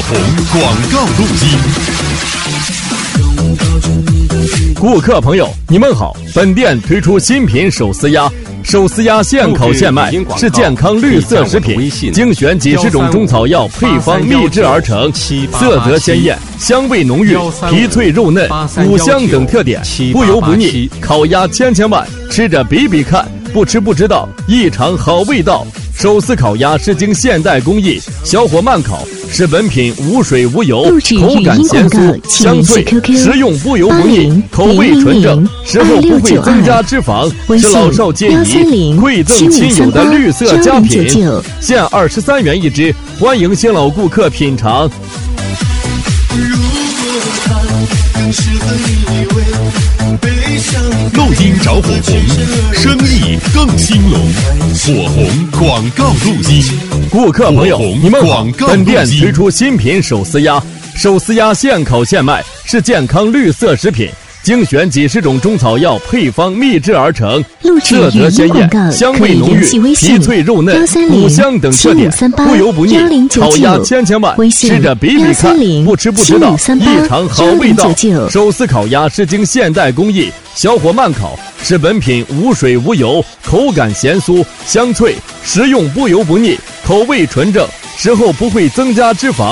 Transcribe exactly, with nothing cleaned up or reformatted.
红广告路径。 顾客朋友，你们好！本店推出新品手撕鸭，手撕鸭现烤现卖，是健康绿色食品，精选几十种中草药配方秘制而成，色泽鲜艳，香味浓郁，皮脆肉嫩，五香等特点，不油不腻。烤鸭千千万，吃着比比看，不吃不知道，异常好味道。手撕烤鸭是经现代工艺，小火慢烤，使本品无水无油，口感咸酥香脆，食用不油不腻，口味纯正，食后不会增加脂肪，是老少皆宜，馈赠亲友的绿色佳品，现二十三元一支，欢迎新老顾客品尝。 录音找火红，生意更兴隆。火红广告路径。 顾客朋友，你们好！本店推出新品手撕鸭，手撕鸭现烤现卖，是健康绿色食品，精选几十种中草药配方秘制而成，色泽鲜艳，香味浓郁，皮脆肉嫩，五香等特点，不油不腻。烤鸭千千万，吃着比比看，不吃不知道，异常好味道。手撕烤鸭是经现代工艺，小火慢烤，使本品无水无油，口感咸酥香脆，食用不油不腻，口味纯正，食后不会增加脂肪。